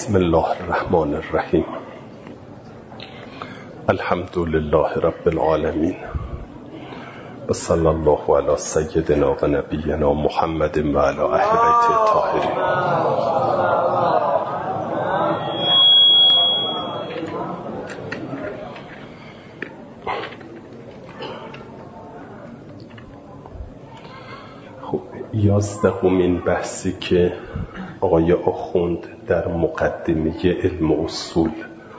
بسم الله الرحمن الرحیم. الحمد لله رب العالمین و صلی الله علی سیدنا و نبینا محمد و علی اهل بیت الطاهرین. خب 11مین بحثی که آقای آخوند در مقدمه علم اصول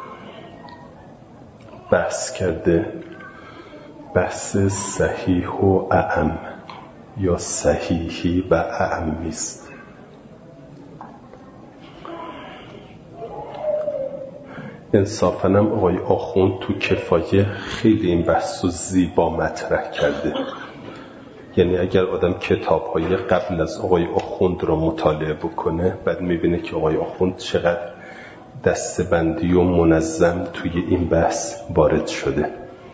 بحث کرده، بحث صحیح و اعم یا صحیحی و اعمی است. انصافاً هم آقای آخوند تو کفایه خیلی این بحث رو زیبا مطرح کرده. یعنی اگر آدم کتاب‌های قبل از آقای آخوند را مطالعه بکنه، بعد می‌بینه که آقای آخوند چقدر دسته‌بندی و منظم توی این بحث وارد شده.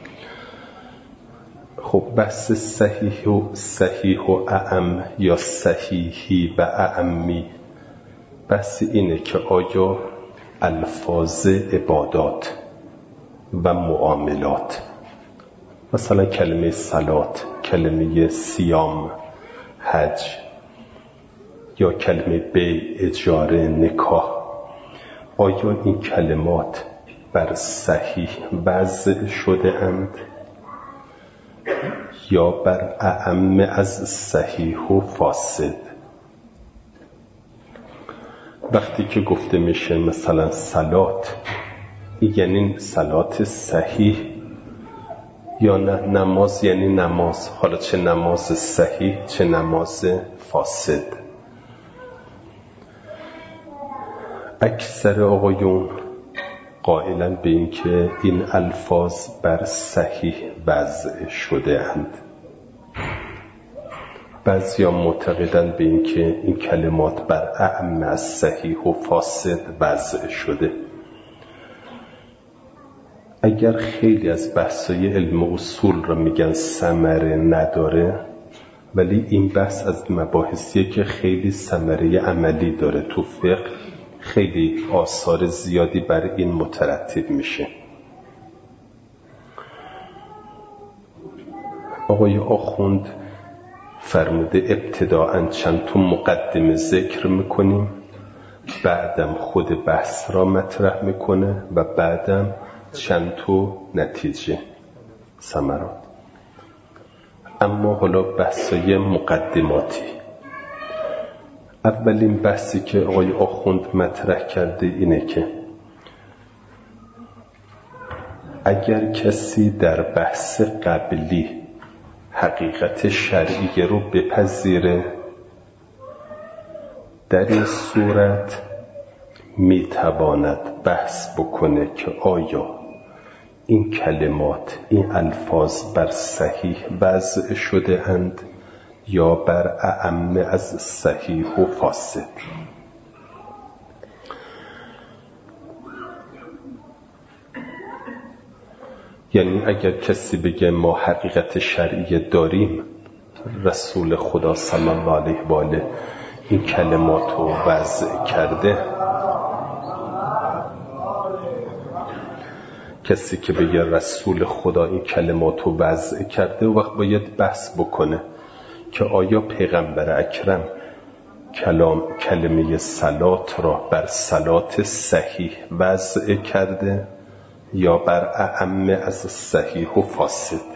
خب بحث صحیح و اعم یا صحیحی و اعمی، بحث اینه که آیا الفاظ عبادات و معاملات، مثلا کلمه صلات، کلمه صیام، حج یا کلمه بیع، اجاره، نکاح، آیا این کلمات بر صحیح وضع شده اند یا بر اعم از صحیح و فاسد؟ وقتی که گفته میشه مثلا صلات، یعنی صلات صحیح یا نه نماز یعنی نماز، حالا چه نماز صحیح چه نماز فاسد. اکثر آقایون قائلن به این که این الفاظ بر صحیح وضع شده اند. بعضیا معتقدن به این که این کلمات بر اعم از صحیح و فاسد وضع شده. اگر خیلی از بحثای علم اصول را میگن ثمره نداره، ولی این بحث از مباحثیه که خیلی ثمره عملی داره. تو فقه خیلی آثار زیادی بر این مترتب میشه. آقای آخوند فرموده ابتداءً چند تا مقدمه ذکر میکنیم، بعدم خود بحث را مطرح میکنه و بعدم چند تا نتیجه، ثمرات. اما حالا بحثای مقدماتی. اولین بحثی که آقای آخوند مطرح کرده اینه که اگر کسی در بحث قبلی حقیقت شرعی رو بپذیره، در این صورت میتواند بحث بکنه که آیا این کلمات، این الفاظ بر صحیح وضع شده اند یا بر اعم از صحیح و فاسد. یعنی اگر کسی بگه ما حقیقت شرعی داریم، رسول خدا صلی الله علیه و آله این کلمات رو وضع کرده، کسی که بگه رسول خدا این کلمات رو وضع کرده، وقت باید بحث بکنه که آیا پیغمبر اکرم کلمه صلات را بر صلات صحیح وضع کرده یا بر اعم از صحیح و فاسد.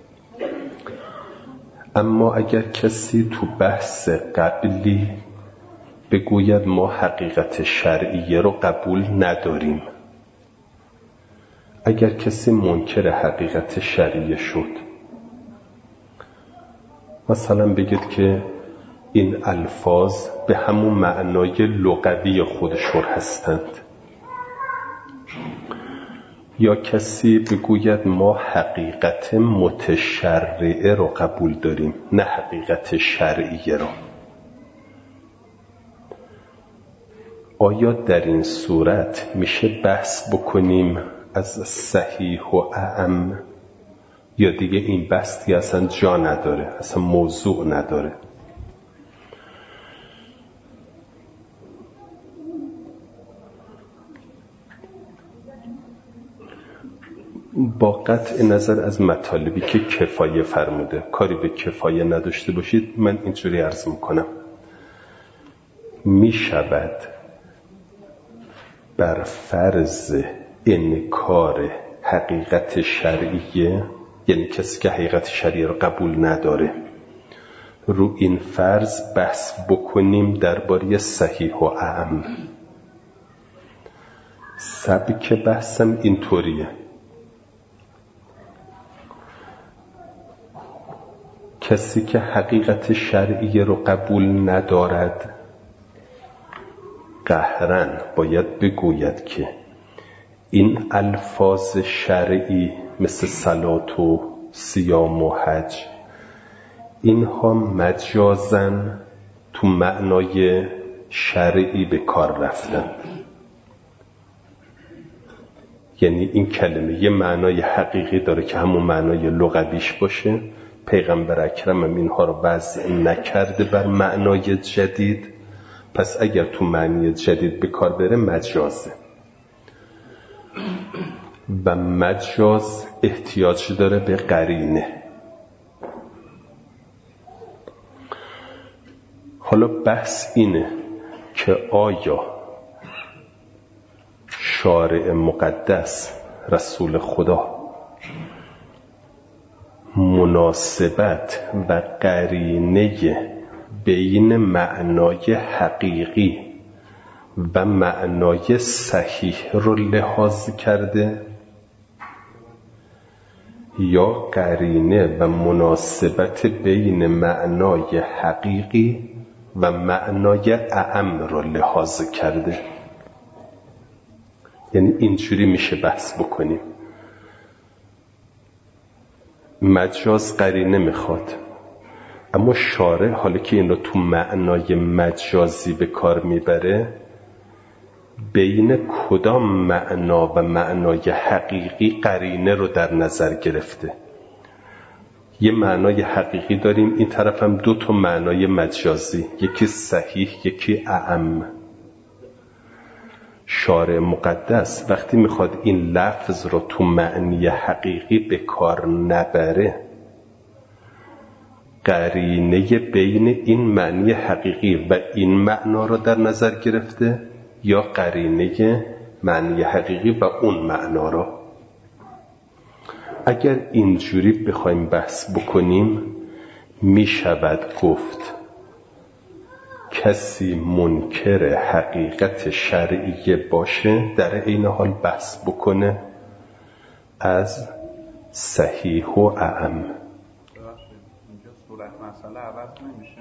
اما اگر کسی تو بحث قبلی بگوید ما حقیقت شرعیه رو قبول نداریم، اگر کسی منکر حقیقت شرعیه شد، مثلا بگید که این الفاظ به همون معنای لغوی خودشون هستند، یا کسی بگوید ما حقیقت متشرعه رو قبول داریم نه حقیقت شرعیه رو، آیا در این صورت میشه بحث بکنیم از صحیح و اعم یا دیگه این بحثی اصلا جا نداره، اصلا موضوع نداره؟ با قطع نظر از مطالبی که کفایه فرموده، کاری به کفایه نداشته باشید، من اینجوری عرض میکنم می شود بر فرض انکار حقیقت شرعیه، یعنی کسی که حقیقت شرعیه رو قبول نداره، رو این فرض بحث بکنیم درباره صحیح و اعم. سبک بحثم اینطوریه: کسی که حقیقت شرعیه رو قبول ندارد قهرن باید بگوید که این الفاظ شرعی مثل صلات و صیام و حج، اینها مجازن تو معنای شرعی به کار رفتن. یعنی این کلمه یه معنای حقیقی داره که همون معنای لغویش باشه، پیغمبر اکرم هم اینها رو وضع نکرده بر معنای جدید، پس اگر تو معنی جدید به کار بره مجازه. و مجاز احتیاج داره به قرینه. حالا بحث اینه که آیا شارع مقدس رسول خدا مناسبت و قرینه بین معنای حقیقی و معنای صحیح رو لحاظ کرده، یا قرینه و مناسبت بین معنای حقیقی و معنای اعم رو لحاظ کرده؟ یعنی اینجوری میشه بحث بکنیم. مجاز قرینه میخواد، اما شارع حالا که این رو تو معنای مجازی به کار میبره، بین کدام معنا و معنای حقیقی قرینه رو در نظر گرفته؟ یه معنای حقیقی داریم، این طرف هم 2 تا معنای مجازی، یکی صحیح یکی اعم. شارع مقدس وقتی میخواد این لفظ رو تو معنی حقیقی به کار نبره، قرینه بین این معنی حقیقی و این معنا رو در نظر گرفته، یا قرینه معنی حقیقی و اون معنا رو؟ اگر اینجوری بخوایم بحث بکنیم، می شود گفت کسی منکر حقیقت شرعیه باشه در این حال بحث بکنه از صحیح و اعم. اینجا صورت مسئله عوض نمیشه؟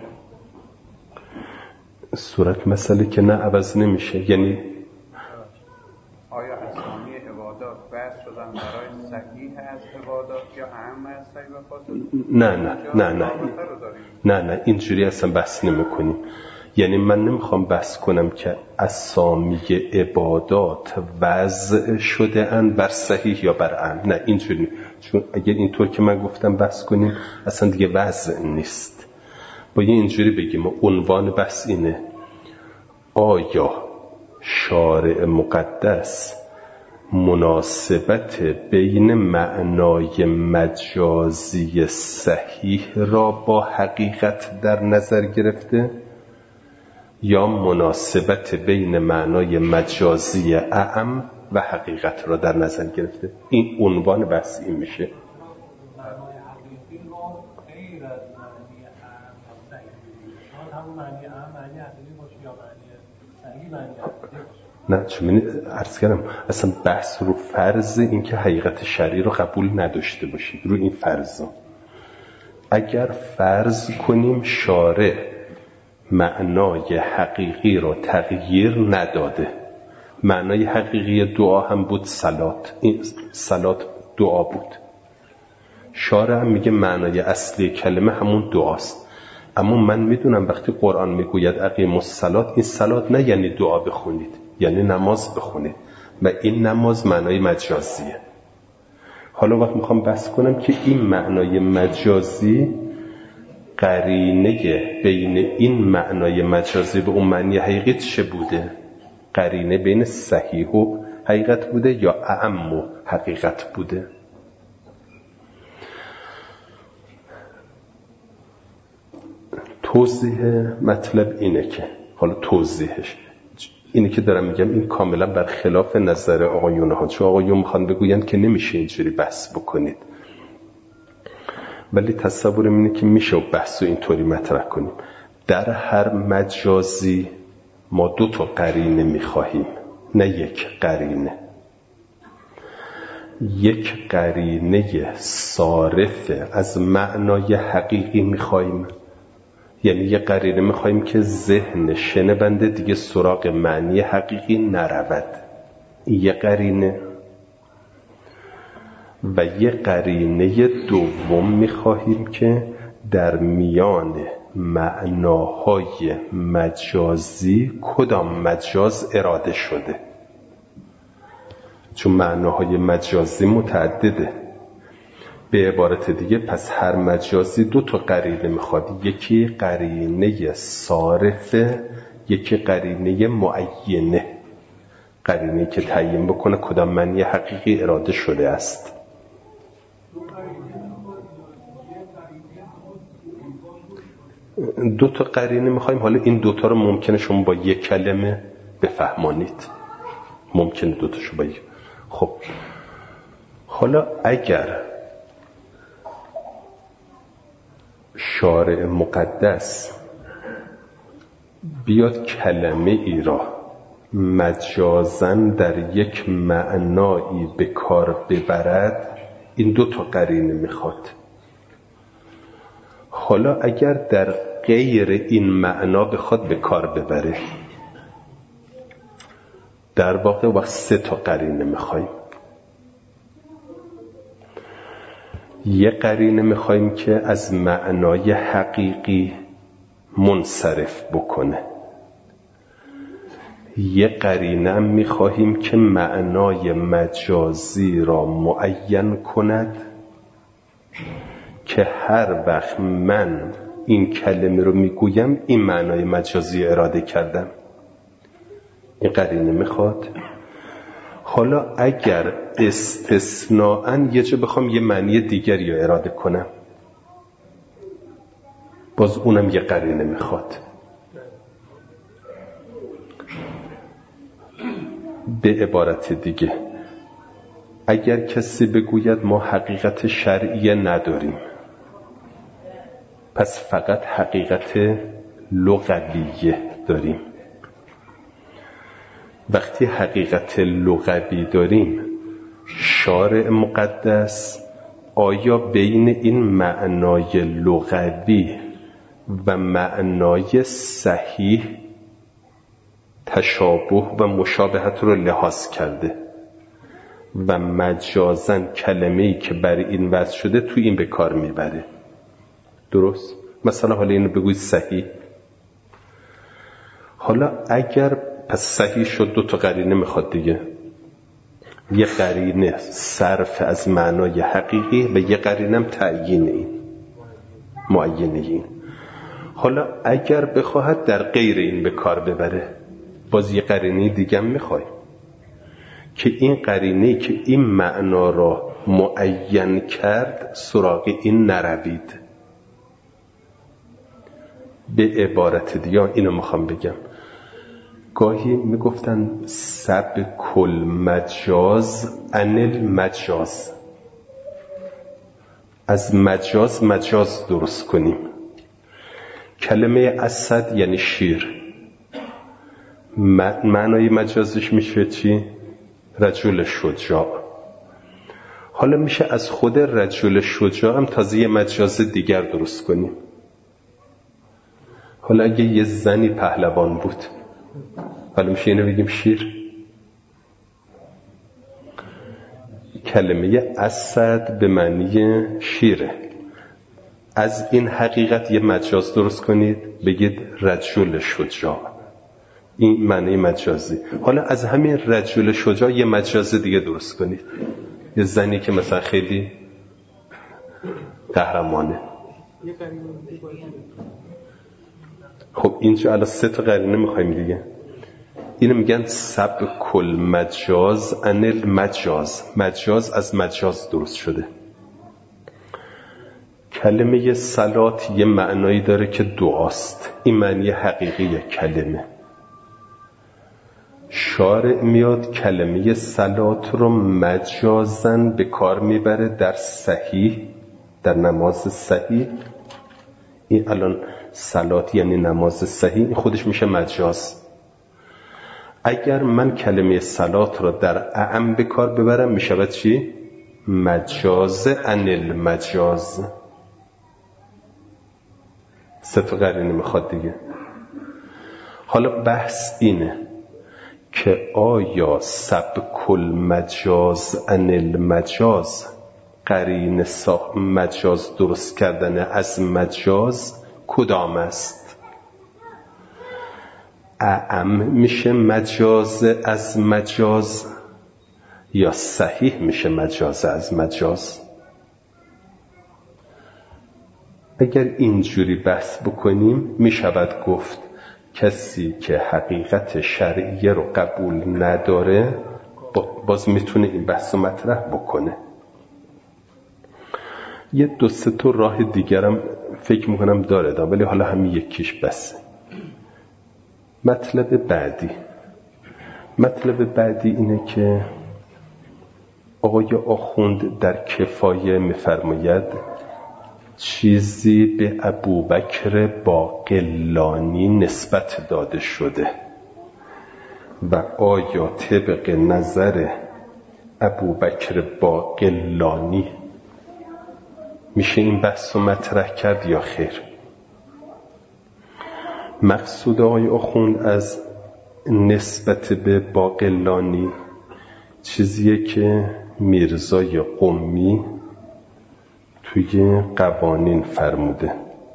صورت مسئله که نه عوض نمیشه. یعنی آیا اسامی عبادات بحث شدن برای صحیح از عبادات یا اعم از صحیح و فاسد؟ نه اینجوری اصلا بحث نمی کنیم. یعنی من نمیخوام بحث کنم که اسامی عبادات وضع شده اند بر صحیح یا بر اعم، نه اینجوری. چون اگر اینطور که من گفتم بحث کنیم اصلا دیگه وضع نیست. باید اینجوری بگیم عنوان بحث اینه: آیا شارع مقدس مناسبت بین معنای مجازی صحیح را با حقیقت در نظر گرفته، یا مناسبت بین معنای مجازی اعم و حقیقت را در نظر گرفته؟ این عنوان بحث این میشه. معنای حقیقی رو غیر از معنی اعم و صحیح، شاید همون معنی اعم معنی حقیقی باشه یا معنی صحیح معنی حقیقی باشه. نه، چون عرض کردم اصلا بحث رو فرض این که حقیقت شرعی رو قبول نداشته باشید، رو این فرضا. اگر فرض کنیم شارع معنای حقیقی رو تغییر نداده، معنای حقیقی دعا هم بود صلات، این صلات دعا بود، شارع هم میگه معنای اصلی کلمه همون دعاست. اما من میدونم وقتی قرآن میگوید اقیموا الصلاة، این صلات نه یعنی دعا بخونید، یعنی نماز بخونید، و این نماز معنای مجازیه. حالا وقت میخوام بحث کنم که این معنای مجازی قرینه بین این معنای مجازی به اون معنی حقیقی چه بوده؟ قرینه بین صحیح و حقیقت بوده یا اعم و حقیقت بوده؟ توضیح مطلب اینه که حالا توضیحش اینه که دارم میگم این کاملا برخلاف نظر آقایون ها، چون آقایون میخوان بگوین که نمیشه اینجوری بحث بکنید، ولی تصورم اینه که میشه بحث رو اینطوری مطرح کنیم. در هر مجازی ما 2 قرینه میخواهیم، نه 1 قرینه. 1 قرینه صارف از معنای حقیقی میخواهیم، یعنی 1 قرینه میخواهیم که ذهن شنونده دیگه سراغ معنی حقیقی نرود، 1 قرینه. و 1 قرینه دوم میخواهیم که در میان معناهای مجازی کدام مجاز اراده شده، چون معناهای مجازی متعدده. به عبارت دیگه پس هر مجازی 2 قرینه میخواد، 1 قرینه صارفه، 1 قرینه معینه، قرینه که تعیین بکنه کدام معنی حقیقی اراده شده است. دو تا قرینه میخوایم. حالا این 2 رو ممکنه شما با 1 کلمه بفهمانید، ممکنه 2 تاشو با 1. خب حالا اگر شارع مقدس بیاد کلمه ای را مجازن در 1 معنایی به کار ببرد، این 2 قرینه میخواد. حالا اگر در غیر این معنا بخواد به کار ببره، در واقع وقت 3 قرینه میخوایم. 1 قرینه میخوایم که از معنای حقیقی منصرف بکنه، 1 قرینه هم میخواهیم که معنای مجازی را معین کند که هر وقت من این کلمه رو میگویم این معنای مجازی اراده کردم. این قرینه میخواد. حالا اگر استثناءً یه جا بخوام یه معنی دیگری رو اراده کنم، باز اونم 1 قرینه میخواد. به عبارت دیگه اگر کسی بگوید ما حقیقت شرعی نداریم، پس فقط حقیقت لغویه داریم. وقتی حقیقت لغوی داریم، شارع مقدس آیا بین این معنای لغوی و معنای صحیح تشابه و مشابهت رو لحاظ کرده و مجازن کلمه‌ای که برای این وضع شده تو این به کار میبره؟ درست؟ مثلا حالا اینو بگوید صحیح. حالا اگر پس صحیح شد 2 قرینه میخواد دیگه، 1 قرینه صرف از معنای حقیقی و 1 قرینه هم تعیین این، معینه این. حالا اگر بخواهد در غیر این به کار ببره، باز 1 قرینه دیگه هم میخواد که این قرینه که این معنا را معین کرد سراغ این نروید. به عبارت دیگه اینو میخوام بگم، گاهی میگفتن سبک المجاز عن المجاز، از مجاز درست کنیم. کلمه اسد یعنی شیر، معنای مجازش میشه چی؟ رجل شجاع. حالا میشه از خود رجل شجاع هم تازه یه مجاز دیگر درست کنیم. حالا اگه یه زنی پهلوان بود، حالا میشه اینو بگیم شیر. کلمه اسد به معنی شیره. از این حقیقت یه مجاز درست کنید، بگید رجل شجاع، این معنی مجازی. حالا از همین رجل شجاع یه مجاز دیگه درست کنید، یه زنی که مثلا خیلی قهرمانه. خب اینجا الان 3 قرینه میخوایم دیگه. اینو میگن سبک المجاز عن المجاز، مجاز از مجاز درست شده. کلمه صلات یه معنایی داره که دعاست. این معنی حقیقی کلمه. شارع میاد کلمه صلات رو مجازن به کار میبره در صحیح، در نماز صحیح. این الان صلات یعنی نماز صحیح، این خودش میشه مجاز. اگر من کلمه صلات رو در اعم به کار ببرم میشود چی؟ مجاز عن المجاز. سه تا قرینه میخواد دیگه. حالا بحث اینه که آیا سبک المجاز عن المجاز قرینه مجاز درست کردن از مجاز کدام است؟ اعم میشه مجاز از مجاز یا صحیح میشه مجاز از مجاز؟ اگر اینجوری بحث بکنیم میشود گفت کسی که حقیقت شرعیه رو قبول نداره باز میتونه این بحث رو مطرح بکنه. یه دو سه تا راه دیگرم فکر میکنم داره ولی حالا همین یکیش بسه. مطلب بعدی اینه که آقای آخوند در کفایه میفرماید چیزی به ابوبکر باقلانی نسبت داده شده و آیا طبق نظر ابوبکر باقلانی میشه این بحث رو مطرح کرد یا خیر؟ مقصود آقای آخوند از نسبت به باقلانی چیزیه که میرزای قمی توی قوانین فرموده.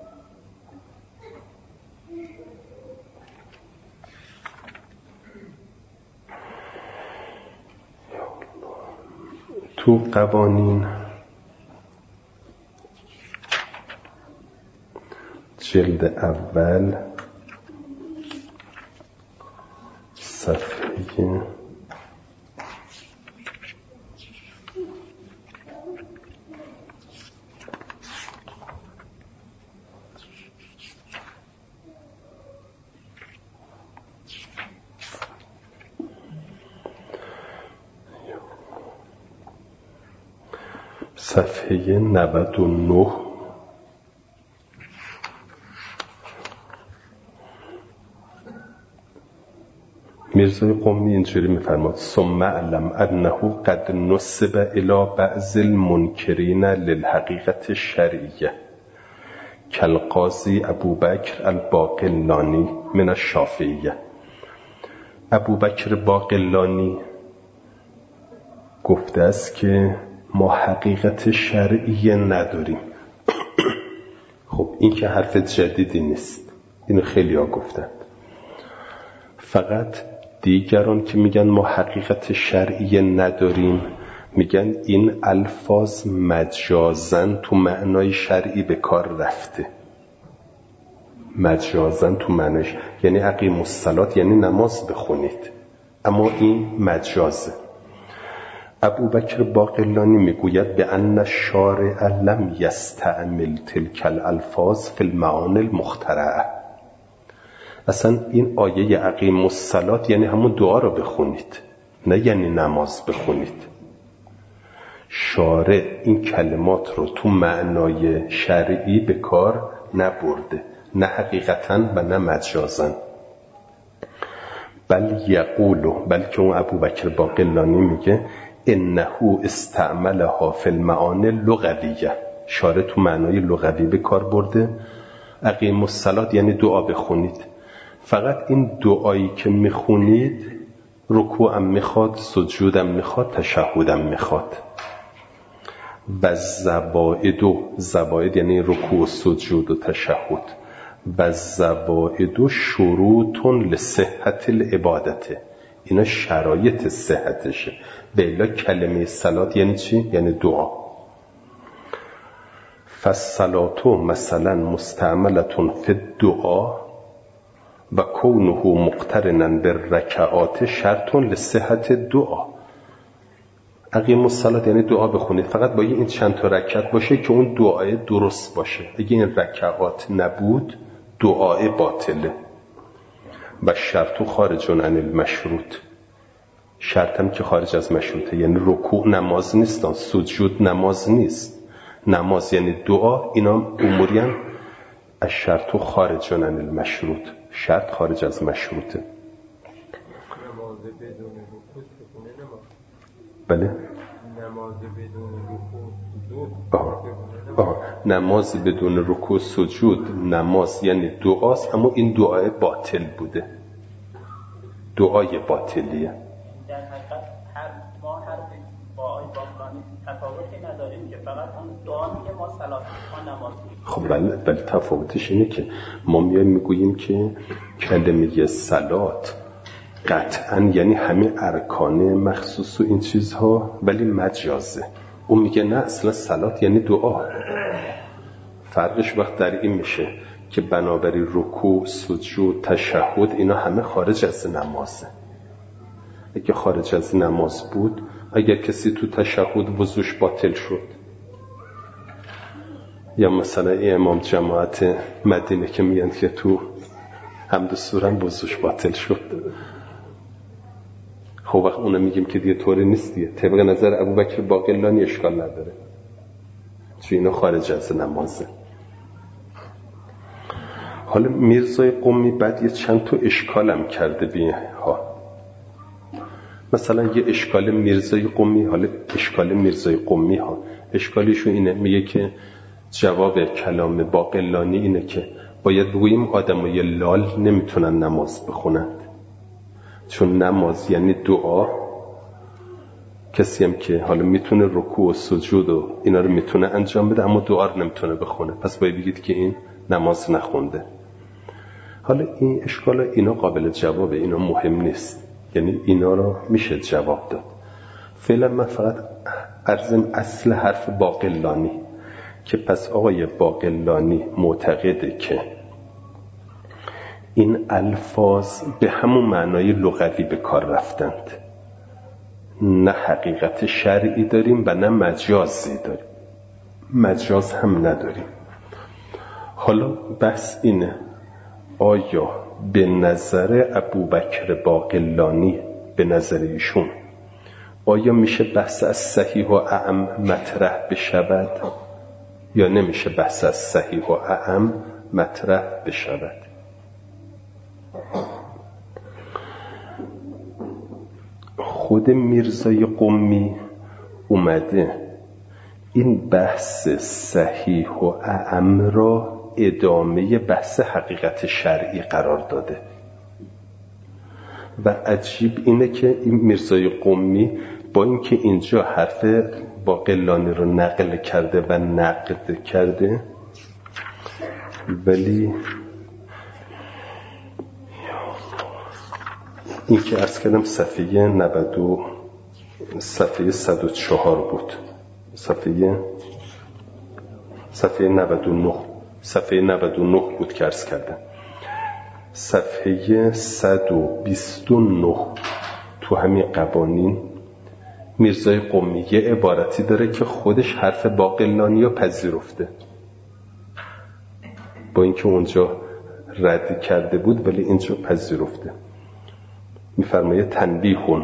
تو قوانین جلد اول صفحه صفحه 99 میرزای قمی اینجوری میفرماد ثم اعلم انه قد نسب الى بعض المنکرین للحقیقت الشرعیه کالقاضی ابوبکر الباقلانی من الشافعیه. ابوبکر باقلانی گفته است که ما حقیقت شرعیه نداریم. خب این که حرف جدیدی نیست، اینو خیلی ها گفتن. فقط دیگران که میگن ما حقیقت شرعیه نداریم میگن این الفاظ مجازن تو معنای شرعی به کار رفته. مجازن تو معنیش یعنی اقیموا الصلاة یعنی نماز بخونید، اما این مجازه. ابوبکر باقلانی میگوید به ان الشارع لم یستعمل تلک الالفاظ فی المعانی المخترعه. اصلا این آیه اقیموا الصلاة یعنی همون دعا رو بخونید، نه یعنی نماز بخونید. شارع این کلمات رو تو معنای شرعی به کار نبرده، نه حقیقتاً و نه مجازاً. بلکه اون ابوبکر باقلانی میگه انه استعملها فی المعانی اللغویه. شارع تو معنای لغوی به کار برده. اقیموا الصلاة یعنی دعا بخونید. فقط این دعایی که میخونید رکوعم میخواد، سجودم میخواد، تشهدم میخواد. و زوائد یعنی رکوع، سجود و تشهد. و زوائد شروط لصحت العبادته، اینا شرایط صحتشه. بلا کلمه صلات یعنی چی؟ یعنی دعا. فالصلاة مثلا مستعملة فی الدعا و کونه مقترنا بالرکعات شرط لصحت الدعا. اقیم الصلاة یعنی دعا بخونید، فقط با این چند تا رکعت باشه که اون دعای درست باشه. اگه این رکعات نبود دعای باطله. و شرط خارج عن المشروط، شرط هم که خارج از مشروطه، یعنی رکوع نماز نیست، سجود نماز نیست، نماز یعنی دعا. اینا اموری هم از شرط خارج عن المشروط، شرط خارج از مشروطه. نماز بدون رکوع بخونه نماز. بله؟ نماز بدون رکوع سجود. نماز بدون رکوع سجود نماز یعنی دعاست، اما این دعای باطل بوده، دعای باطلیه. در حقیقت ما هر با آقای باقلانی تفاوتی نداریم که فقط اون دعا میگه ما صلات ما نماز میگیم. خب بله تفاوتش اینه که ما میگوییم که کلمه صلات قطعا یعنی همه ارکان مخصوص و این چیزها، ولی مجازه. اون میگه نه، اصلا صلات یعنی دعا. فرقش وقت در این میشه که بنابراین رکوع، سجود، تشهد اینا همه خارج از نمازه. اگه خارج از نماز بود، اگر کسی تو تشهد وضوش باطل شد، یا مثلا امام جماعت مدینه که میگن که تو حمد و سوره وضوش باطل شد، خب وقت اونو میگیم که دیگه طوری نیست دیگه. طبق نظر ابوبکر باقلانی اشکال نداره، چون اینا خارج از نمازه. حالا میرزای قمی بعد یه چند تا اشکالم کرده بیها. مثلا یه اشکال میرزای قمی، حالا اشکال میرزای قمی ها، اشکالیشون اینه، میگه که جواب کلام باقلانی اینه که باید بگوییم آدمای لال نمیتونن نماز بخونند، چون نماز یعنی دعا. کسی هم که حالا میتونه رکوع و سجود و اینا رو میتونه انجام بده، اما دعا رو نمیتونه بخونه، پس باید بگید که این نماز نخونده. حالا این اشکال اینا قابل جوابه، اینا مهم نیست، یعنی اینا رو میشه جواب داد. فعلا من فقط عرضم اصل حرف باقلانی، که پس آقای باقلانی معتقده که این الفاظ به همون معنای لغوی به کار رفتند، نه حقیقت شرعی داریم و نه مجازی داریم، مجاز هم نداریم. حالا بحث اینه آیا به نظر ابوبکر باقلانی، به نظر ایشون، آیا میشه بحث از صحیح و اعم مطرح بشود یا نمیشه بحث از صحیح و اعم مطرح بشود؟ خود میرزای قمی اومده این بحث صحیح و اعم را ادامه بحث حقیقت شرعی قرار داده. و عجیب اینه که این میرزای قمی با اینکه اینجا حرف باقلانی رو نقل کرده و نقد کرده، ولی این که عرض کردم صفحه 104 بود، صفحه 99 بود که عرض کردم. صفحه 129 تو همین قوانین میرزای قمی یه عبارتی داره که خودش حرف باقلانی رو پذیرفته، با اینکه اونجا رد کرده بود ولی اینجا پذیرفته. میفرمایه تنبیهون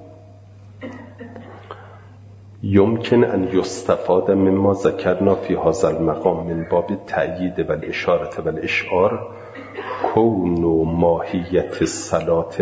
یمکن ان یستفاد مما ذکرنا فی هذا المقام من باب تأیید و الاشاره و الاشعار کون ماهیت الصلاة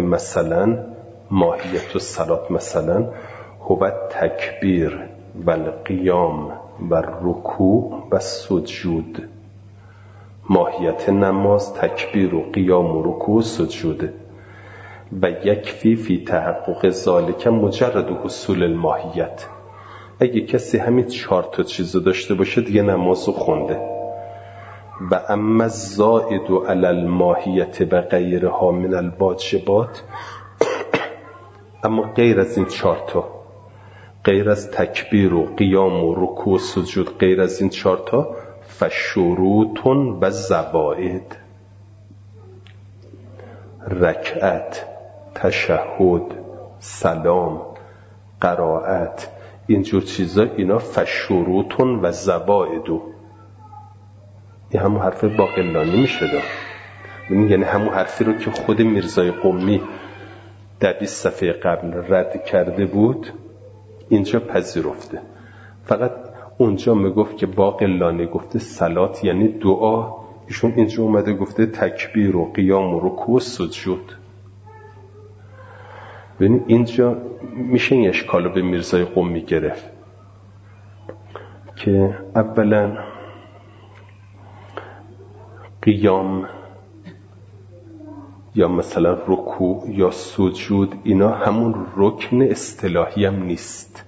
مثلا هو تکبیر و القیام و الرکوع و السجود. ماهیت نماز تکبیر و قیام و رکوع و سجوده و یکفی فی تحقق ذالک مجرد حصول الماهیت. اگه کسی همین 4 تا چیزو داشته باشه دیگه نمازو خونده. و اما الزائد علی الماهیت و غیرها من الواجبات، اما غیر از این 4 تا، غیر از تکبیر و قیام و رکوع و سجود، غیر از این 4 تا فشروطن و زوائد، رکعت، تشهد، سلام، قرائت، اینجور چیزا اینا فشروتون و زوائدو، این همون حرف باقلانی میشه دا. یعنی همون حرفی رو که خود میرزای قمی در 20 صفحه قبل رد کرده بود اینجا پذیرفته. فقط اونجا میگفت که باقلانی گفته صلات یعنی دعا، ایشون اینجا اومده گفته تکبیر و قیام و رکوع و سجود. ببین اینجا میشه این اشکالو به میرزای قمی گرفت که اولا قیام یا مثلا رکوع یا سجود اینا همون رکن اصطلاحی هم نیست،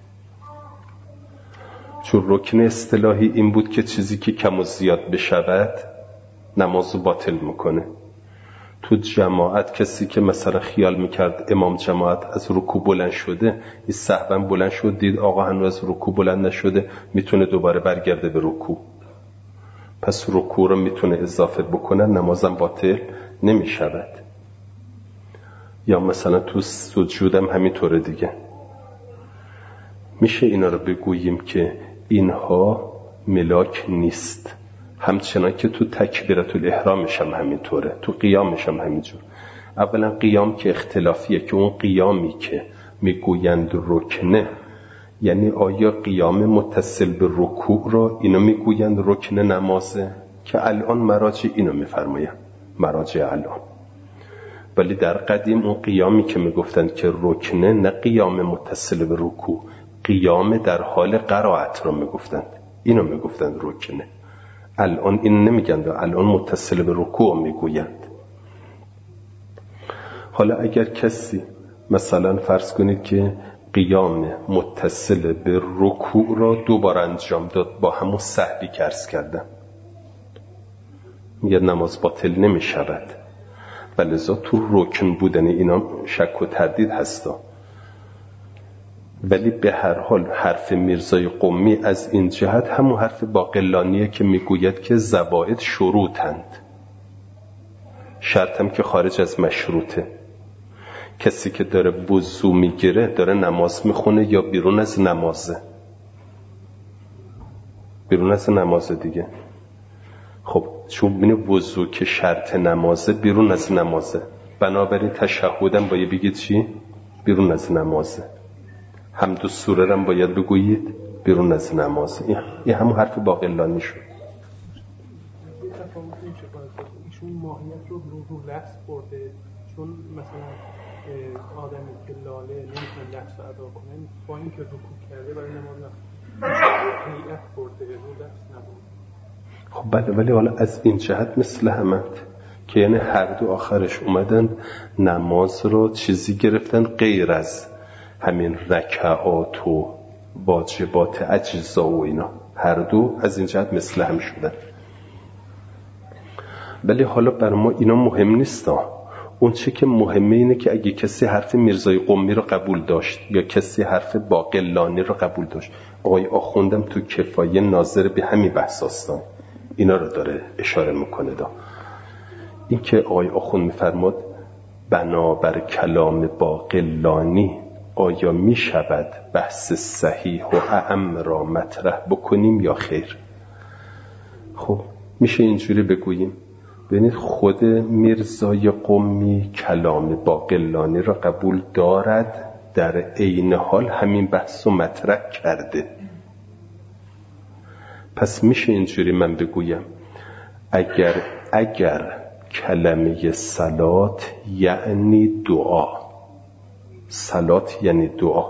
چون رکن اصطلاحی این بود که چیزی که کم و زیاد بشود نمازو باطل میکنه. تو جماعت کسی که مثلا خیال میکرد امام جماعت از رکوع بلند شده، این سهوا بلند شد دید آقا هنوز از رکوع بلند نشده، میتونه دوباره برگرده به رکوع، پس رکوع رو میتونه اضافه بکنه، نمازم باطل نمیشود. یا مثلا تو سجودم همینطوره دیگه. میشه اینا رو بگوییم که اینها ملاک نیست، همچنان که تو تکبیرت الاحرامش هم همینطوره، تو قیامش هم همینجور. اولا قیام که اختلافیه که اون قیامی که میگویند رکنه، یعنی آیا قیام متصل به رکوع رو اینا میگویند رکن نمازه، که الان مراجع اینو میفرمایند، مراجع الان. ولی در قدیم اون قیامی که میگفتند که رکنه، نه قیام متصل به رکوع، قیام در حال قرائت رو میگفتند، اینو میگفتند رکنه. الان این نمیگند، الان متصل به رکوع میگویند. حالا اگر کسی مثلا فرض کنید که قیام متصل به رکوع را دوباره انجام داد با همون سهوی که عرض کردم، میگه نماز باطل نمی شود. ولذا تو رکن بودن اینا شک و تردید هستا. ولی به هر حال حرف میرزای قمی از این جهت همون حرف باقلانیه که میگوید که زوائد شروطند، شرط هم که خارج از مشروطه. کسی که داره وضو میگیره داره نماز میخونه یا بیرون از نمازه؟ بیرون از نمازه دیگه. خب چون بینه وضو که شرط نمازه، بیرون از نمازه، بنابراین تشهدم باید بگید چی؟ بیرون از نمازه. حمد و سوره هم باید بگویید بیرون از نمازه. این همون حرف باقلانی شد. ایشون ماهیت رو لفظ برده، چون مثلا آدمی که لاله نمیتونه لفظ ادا کنه با این که رکوع کرده برای نماز هیئت برده، رو لفظ نبود. خب بله، ولی حالا از این جهت مثل همت که یعنی هر دو آخرش اومدن نماز رو چیزی گرفتن غیر از همین رکعات و واجبات اجزا و اینا، هر دو از این جهت مثل هم شدن. ولی حالا بر ما اینا مهم نیست. اون چه که مهمه اینه که اگه کسی حرف میرزای قمی رو قبول داشت یا کسی حرف باقلانی رو قبول داشت، آقای آخوندم تو کفایه ناظر به همین بحث هستن، اینا رو داره اشاره میکنه. این که آقای آخوند میفرماد بنابر کلام باقلانی آیا می شود بحث صحیح و اعم را مطرح بکنیم یا خیر؟ خب میشه اینجوری بگوییم، ببینید خود میرزای قمی کلام باقلانی را قبول دارد، در عین حال همین بحث رو مطرح کرده. پس میشه اینجوری من بگویم اگر کلمه صلات یعنی دعا، صلات یعنی دعا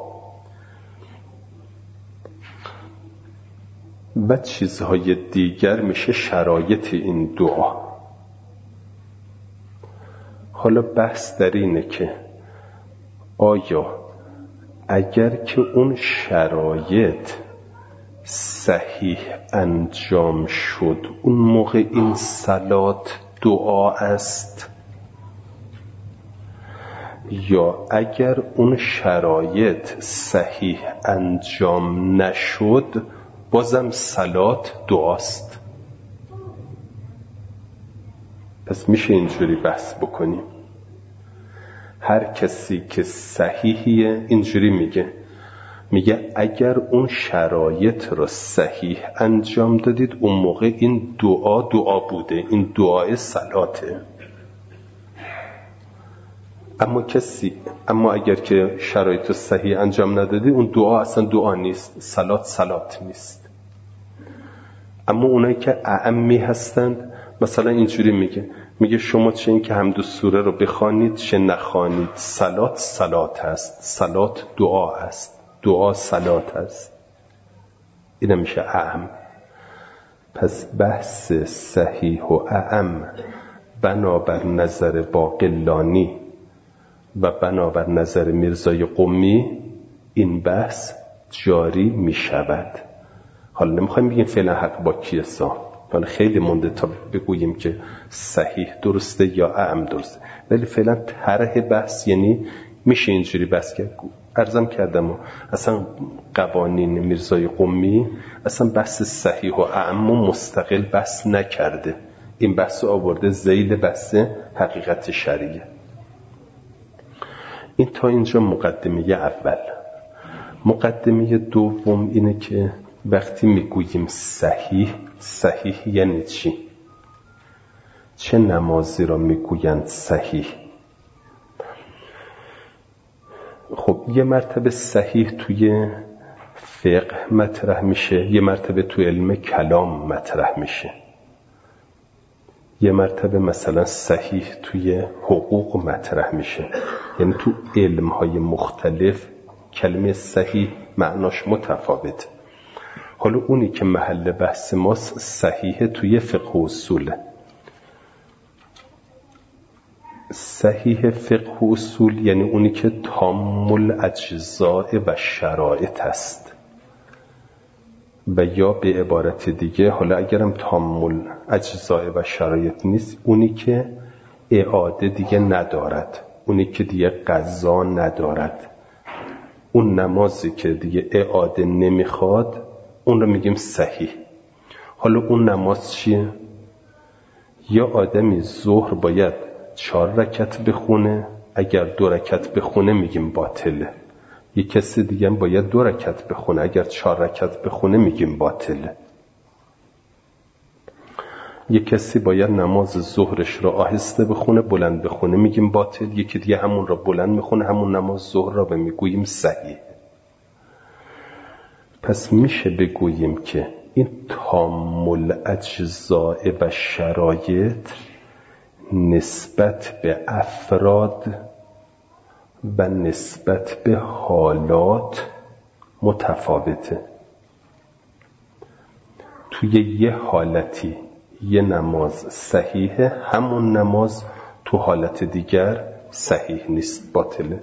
و چیزهای دیگر میشه شرایط این دعا. حالا بحث در اینه که آیا اگر که اون شرایط صحیح انجام شد اون موقع این صلات دعا است، یا اگر اون شرایط صحیح انجام نشد بازم صلات دعاست؟ پس میشه اینجوری بحث بکنیم. میگه اگر اون شرایط رو صحیح انجام دادید اون موقع این دعا بوده، این دعای صلاته. اما اگر که شرایط رو صحیح انجام ندادی اون دعا اصلا دعا نیست، صلات نیست. اما اونایی که اعمی هستند مثلا اینجوری میگه شما چه این که حمد و سوره رو بخوانید چه نخوانید، صلات هست، صلات دعا هست، دعا صلات هست. این میشه اعم. پس بحث صحیح و اعم بنابر نظر باقلانی و بنابر نظر میرزای قمی این بحث جاری می شود. حالا نمیخوایم بگیم فعلا حق با کیسا، حالا خیلی مونده تا بگوییم که صحیح درسته یا اعم درسته، ولی فعلا طرح بحث یعنی میشه اینجوری بحث کرد. عرضم کردم اصلا قوانین میرزای قمی اصلا بحث صحیح و اعم مستقل بحث نکرده، این بحث آورده ذیل بحث حقیقت شرعیه. این تا اینجا مقدمه اول. مقدمه دوم اینه که وقتی میگوییم صحیح یعنی چی؟ چه نمازی را میگویند صحیح؟ خب یه مرتبه صحیح توی فقه مطرح میشه، یه مرتبه توی علم کلام مطرح میشه، یه مرتبه مثلا صحیح توی حقوق مطرح میشه. یعنی تو علمهای مختلف کلمه صحیح معناش متفاوته. حالا اونی که محل بحث ماست صحیح توی فقه و اصوله. صحیح فقه و اصول یعنی اونی که تام الاجزاء و شرایط است، و یا به عبارت دیگه حالا اگرم تام الاجزاء و شرایط نیست، اونی که اعاده دیگه ندارد، اونی که دیگه قضا ندارد، اون نمازی که دیگه اعاده نمیخواد اون رو میگیم صحیح. حالا اون نماز چیه؟ یا آدمی ظهر باید 4 رکعت بخونه، اگر 2 رکعت بخونه میگیم باطله. یک کسی دیگه باید 2 رکعت بخونه، اگر 4 رکعت بخونه میگیم باطله. یک کسی باید نماز ظهرش رو آهسته بخونه، بلند بخونه میگیم باطل. یکی دیگه همون رو بلند میخونه، همون نماز ظهر رو میگوییم صحیح. پس میشه بگوییم که این تام الاجزاء و شرایط نسبت به افراد و نسبت به حالات متفاوته. توی یه حالتی یه نماز صحیحه، همون نماز تو حالت دیگر صحیح نیست، باطله.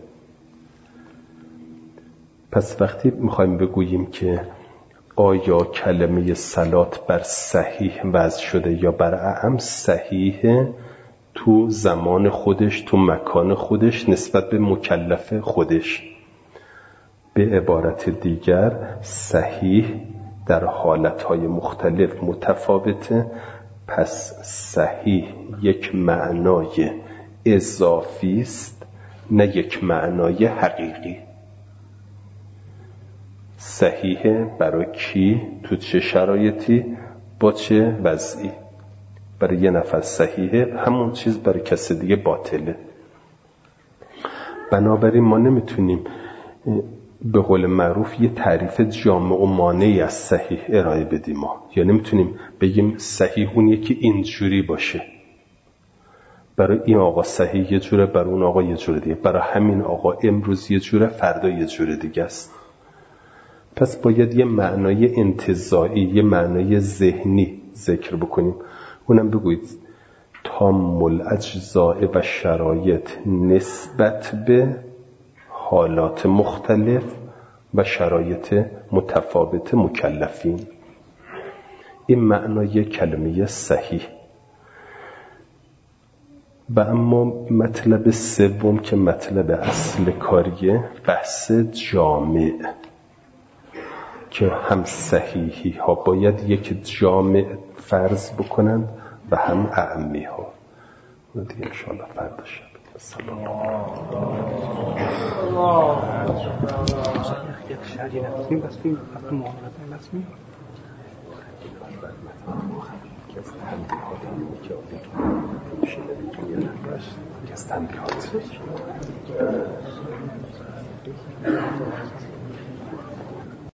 پس وقتی میخوایم بگوییم که آیا کلمه صلات بر صحیح وضع شده یا بر اعم، صحیحه تو زمان خودش، تو مکان خودش، نسبت به مکلف خودش. به عبارت دیگر صحیح در حالتهای مختلف متفاوته. پس صحیح یک معنای اضافی است، نه یک معنای حقیقی. صحیحه برای کی؟ تو چه شرایطی؟ با چه وضعی؟ برای یه نفر صحیحه، همون چیز برای کسی دیگه باطله. بنابراین ما نمیتونیم به قول معروف یه تعریف جامع و مانعی از صحیح ارائه بدیم یا نمیتونیم بگیم صحیح اون یکی اینجوری باشه، برای این آقا صحیح یه جوره، برای اون آقا یه جوره دیگه، برای همین آقا امروز یه جوره، فردا یه جوره دیگه است. پس باید یه معنای انتزاعی، یه معنای ذهنی ذکر بکنیم. اونم بگویید تام الاجزاء و شرایط نسبت به حالات مختلف و شرایط متفاوت مکلفین. این معنای کلمه صحیح. و اما مطلب سوم که مطلب اصل کاریه، بحث جامع، که هم صحیحی ها باید یک جامع فرض بکنند و هم اعمی ها. دیگه انشاءالله فردا شب. سلام. شرعی نداریم بس فیلم حتی معاملات هم بس میاد که از تنبیهات هم که که از تنبیهات